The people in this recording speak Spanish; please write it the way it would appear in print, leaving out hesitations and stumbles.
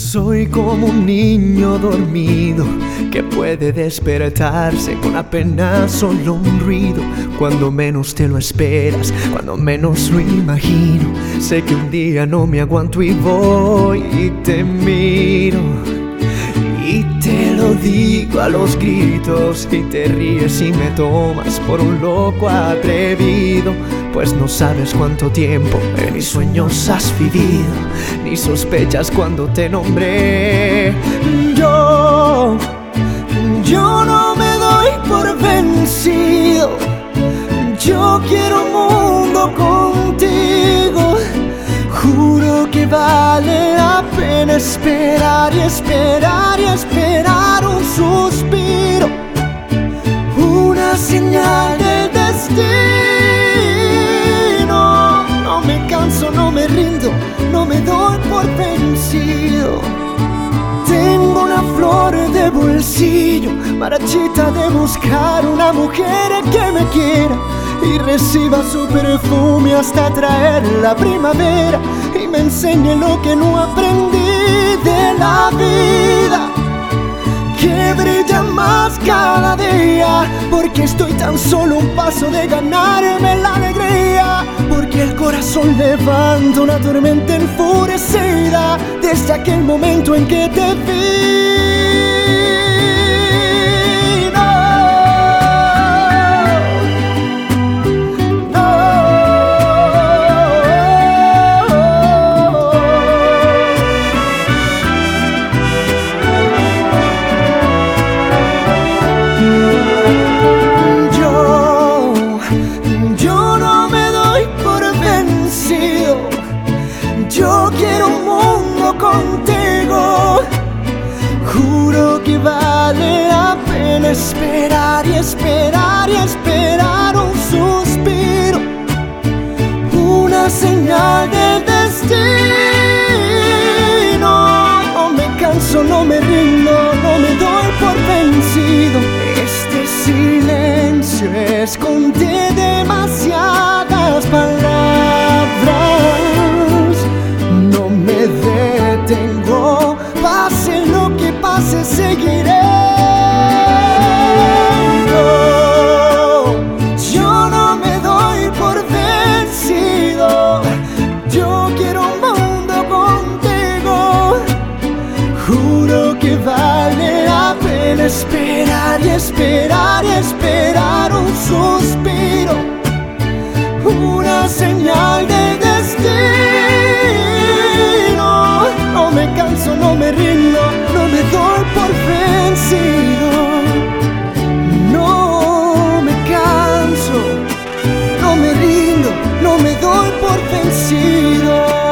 Soy como un niño dormido que puede despertarse con apenas solo un ruido. Cuando menos te lo esperas, cuando menos lo imagino. Sé que un día no me aguanto y voy y te miro. Y te lo digo a los gritos y te ríes y me tomas por un loco atrevido. Pues no sabes cuánto tiempo en mis sueños has vivido, ni sospechas cuando te nombré. Yo no me doy por vencido. Yo quiero un mundo contigo. Juro que vale la pena esperar y esperar y esperar un suspiro, una señal del destino. No me canso, no me rindo, no me doy por vencido. Tengo una flor de bolsillo, marchita de buscar una mujer que me quiera y reciba su perfume hasta traer la primavera y me enseñe lo que no aprendí de la vida, que brilla más cada día, porque estoy tan solo un paso de ganarme la alegría, porque el corazón levanta una tormenta enfurecida desde aquel momento en que te vi. Yo quiero un mundo contigo. Juro que vale la pena esperar y esperar y esperar un suspiro, una señal del destino. No me canso, no me rindo, no me doy por vencido. Este silencio esconde demasiadas palabras. Detengo, pase lo que pase, seguiré. Yo no me doy por vencido. Yo quiero un mundo contigo. Juro que vale la pena esperar y esperar y esperar un suspiro, una señal de destino. No me canso, no me rindo, no me doy por vencido. No me canso, no me rindo, no me doy por vencido.